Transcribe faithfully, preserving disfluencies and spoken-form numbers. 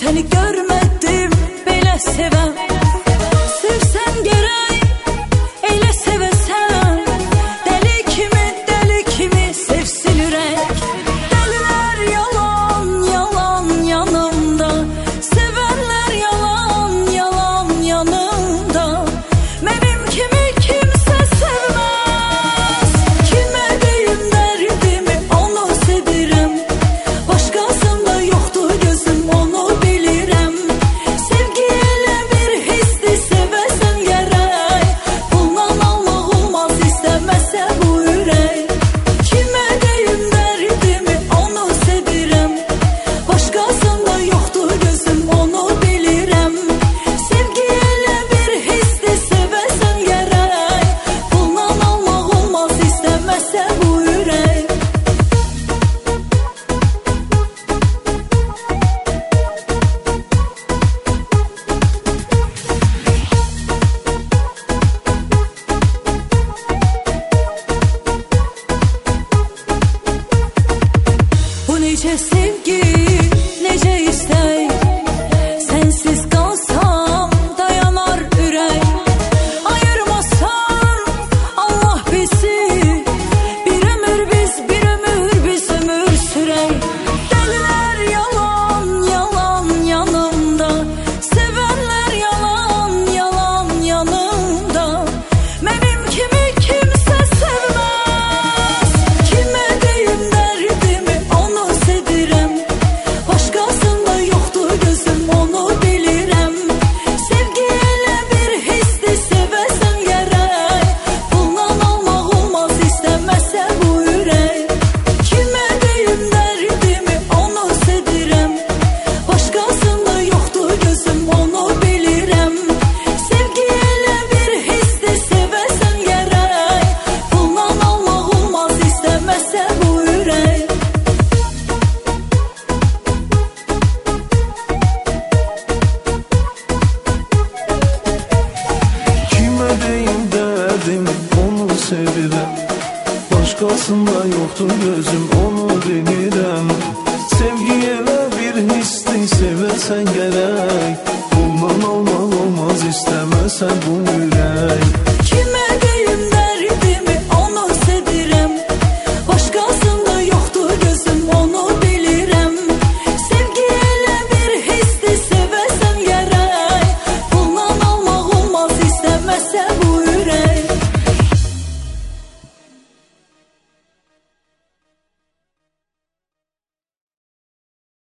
seni görmedim belə sevəm. Sevsən gərək elə sevəsən, dəli kimi, dəli kimi sevsin ürək. Dəlilər yalan, yalan yanımda, sevənlər yalan, yalan yanımda. Mənim kimi kimsə sevməz. Kimə deyim dərdimi, onu sevirəm. Başqasında yoxdur gözüm, onu bilirəm. Sevgi elə bir hisdir, sevəsən gərək. Bundan almaq olmaz, istəməsə bu ürək. Kimə deyim dərdimi, onu sevirəm. Başqasında yoxdur gözüm, onu bilirəm. Sevgi elə bir hisdir, sevəsən gərək. Bundan almaq olmaz, istəməsə bu ürək. Bu necə sevgi, necə istək. Sənsiz qalsam dayanar ürək. Ayırmasan Allah bizi, bir ömür biz, bir ömür biz ömür sürək. Dəlilər yalan, yalan yanımda, sevənlər yalan, yalan yanımda. Mənim kimi kimsə sevməz. Kimə deyim dərdimi, onu sevirəm. Başqasında yoxdur gözüm, onu bilirəm. Sevgi elə bir hisdir, sevəsən gərək. Bundan almaq olmaz, istəməsə bu ürək. Kimə deyim dərdimi, onu sevirəm. Başqasında yoxdur gözüm, onu bilirəm. Sevgi elə bir hisdir, sevəsən gərək. Bundan almaq olmaz, istəməsə bu ürək. Kimə deyim dərdim, onu sevirəm. Başqasında yoxdur gözüm, onu bilirəm. Sevgi elə bir hisdir, sevəsən gərək. Bundan almaq olmaz, istəməsən bu ürək.